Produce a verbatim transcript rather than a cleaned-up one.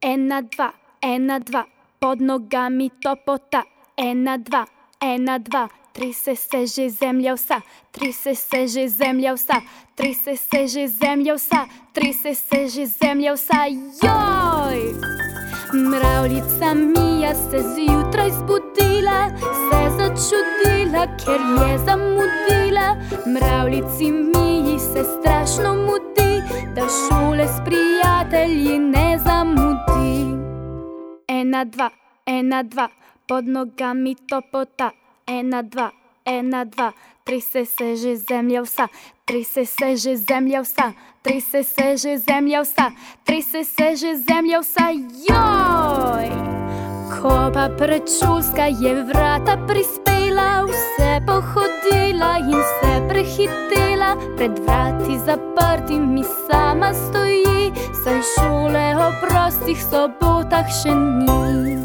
Ena, dva, ena, dva, pod nogami topota. Ena, dva, ena, dva, trese se že zemlja vsa, trese se že zemlja vsa, trese se že zemlja vsa, trese se že zemlja vsa, joj! Mravljica Mija se zjutraj zbudila, se začudila, ker je zamudila. Mravljici Miji se strašno mudi, da šole s prijatelji ne zamudi. Ena, dva, ena, dva, pod nogami topota. Ena, dva, ena, dva, trese se že zemlja vsa, trese se že zemlja vsa, trese se že zemlja vsa, trese se že zemlja vsa, joj! Ko pa predšolska je vrata prispela, vse pohodila in se prehitela, pred vrati zaprtimi sama stoji, saj šole ob prostih sobotah še ni.